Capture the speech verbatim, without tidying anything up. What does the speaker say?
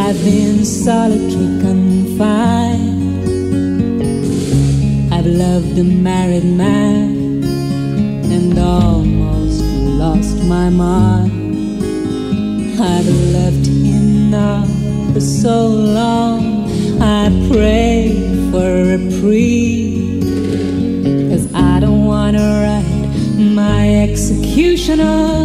I've been solitary confined. I've loved a married man and almost lost my mind. I've loved him now for so long. I pray for a reprieve, 'cause I don't wanna write my executioner